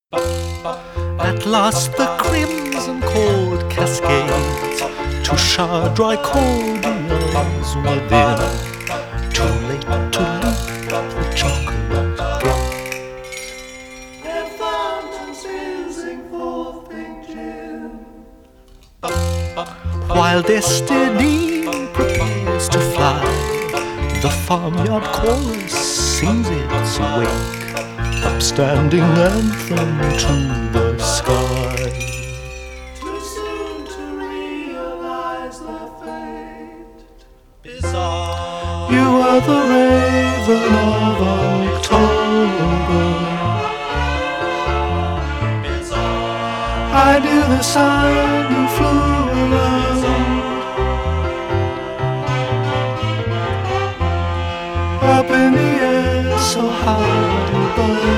At last the crimson chord cascades to shower dry cordials within. Too late to leap the chocolate gates. Their fountains oozing forth pink gin. While destiny prepares to fly, the farmyard chorus sings its wake, upstanding anthem to the sky. Too soon to realize their fate. Bizarre. You are the raven of October. Bizarre. I knew the sun you flew around. Up in the air so high above.